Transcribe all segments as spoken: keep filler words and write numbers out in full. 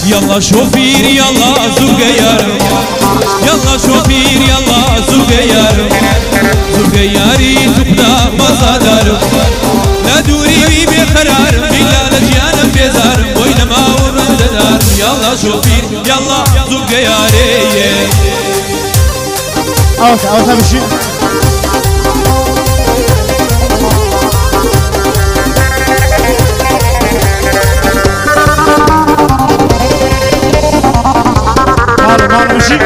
يلا شوفير يلا زوجيار يلا شوفير يلا زوجيار زوجياري تبدا مصادر لا دوري بقرار بلا لجيانا بيزار وينما ورنددار يلا شوفير يلا زوجياري اوت اوت بشي مالو مالو بشي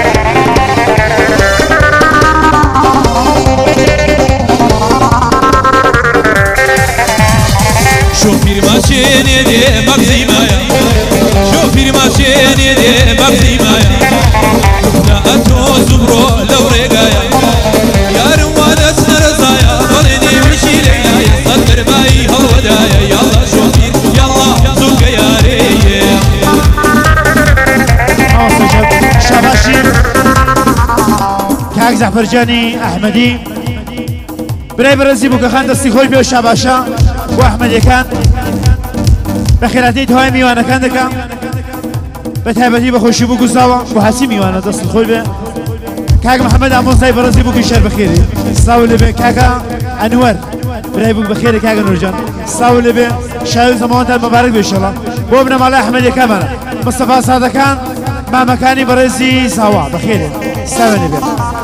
شوفير ماشيني دي مغزي مايا شوفير ماشيني دي مغزي مايا لا أتو زبرو لو رقايا يا روانا سنرزايا ظلني وشي ليايا صدر باي هالودايا يلا شوفير يلا زوجة يا ريا شباشي كاك زعفرجاني أحمدي برای برزی بو که خان دستی خوش بیو شباشا و احمدی کان بخیراتی توی میوانه کان دکم به تایبتی بخوشی بو گزاوا و حسی میوانه دستی خوش بی کاک محمد عموزای برزی بو که شر بخیری ساولی بی کاک انور برای بو بخیری کاک نورجان ساولی بی شاید زمان تا مبارک بیو شلا بو ابن مال احمدی کامل مصطفى صادقان ما مكاني برزي سوا بخير ساولی بی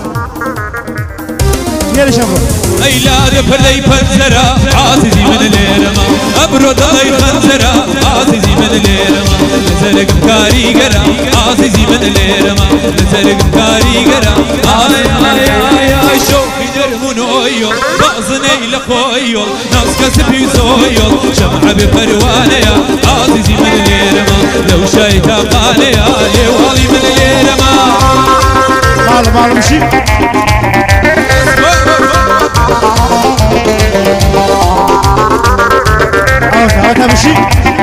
يا شباب ايلاد فردي فنزرا عزيزي من الليرما ابرد اي خنزرا عزيزي من الليرما نزلك كاري قرا عزيزي من الليرما نزلك كاري قرا اي اي اي اي شوفي درمونويو بازني لخويو ناس كسبي زويو شمع بفروانيا عزيزي من الليرما لو شايتا قانيا ليوالي من الليرما مال مال مشي اوت اوت مشي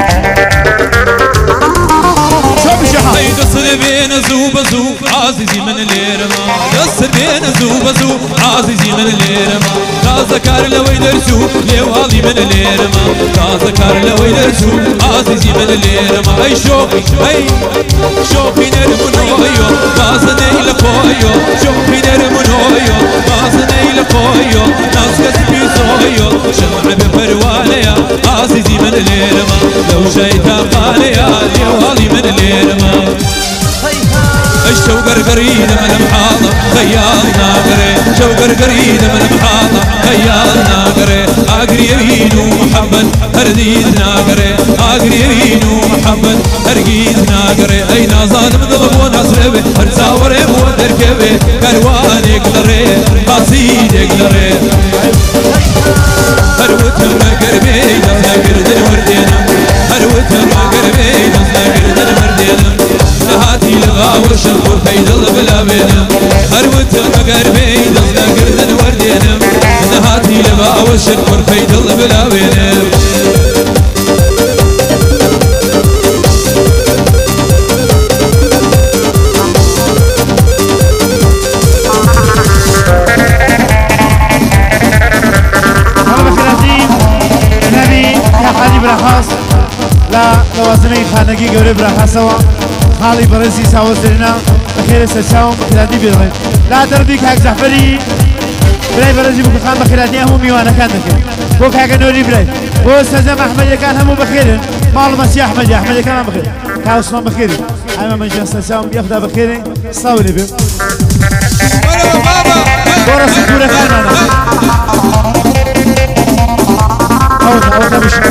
شو مشي هاي قصر بين زوب زوب عزيزي من الليرما قصر بين زوب زوب عزيزي من الليرما تذكر لو يدرسو ليوالي من الليرما تذكر لو يدرسو عزيزي من الليرما اي شوقي اي شوقي نرمونويو بازني لخويو شوقي نرمونويو بازني لخويو ناس كسبي زويو شمع بفروانيا عزيزي من الليرما لو شايتا قانيا ليوالي من الليرما الشوق قرقريد من محاضة خيال ناقري شوق قرقريد من محاضة خيال ناقري اقري يمين ومحمد هرديد ناقري اقري يمين ومحمد هرقيد ناقري اي نازان مضرب ونصربي هرزاوري ودركبي كروان يقدري قصيد يقدري هروتهم قربي دفنا قردن وردينا هروتهم قربي دفنا قردن وردينا نهاتي لغاور شنقور فيدل بلا بينم هروتهم قربي دفنا قردن وردينا نهاتي لغاور شنقور فيدل بلا بينم برخاص لا لوازمي خانگی گوره برخاصوا خالی برزی ساوزرنا بخیر سرچاوم بخیراتی بیرون لا دربی کاک زعفری برای برزی بو خان بخیراتی همو میوانه کن دکه بو کاک نوری برای بو سزم احمد کان همو بخیرن مال مسی احمد احمد کان هم بخیر کا عثمان بخیر اما من جنس سرچاوم بیاخدا بخیر ساولی بیم برو سکوره کانانا اوت اوت مش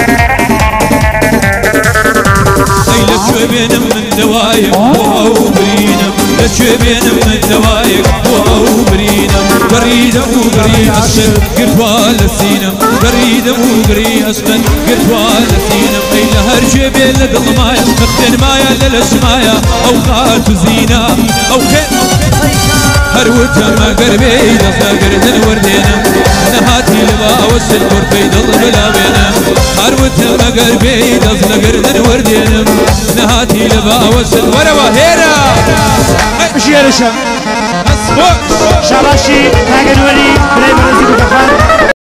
لك بينم من دوايق واو برينم لك بينم من دوايق واو برينم بريدة وقري أسفل قرطوال السينم بريدة وقري أسفل قرطوال السينم أي لهر جبين لدل مايا مقتن مايا للسمايا أو خات زينة أو خير هروتها ما قربي دفنا قردن وردينا نهاتي لبا والسلبور في دل بلا بينا هروتها ما قربي دفنا قردن وردينا نهاتي لبا والسلبور وهيرا مش يا رشا شاباشي هاجن ولي بريم رزق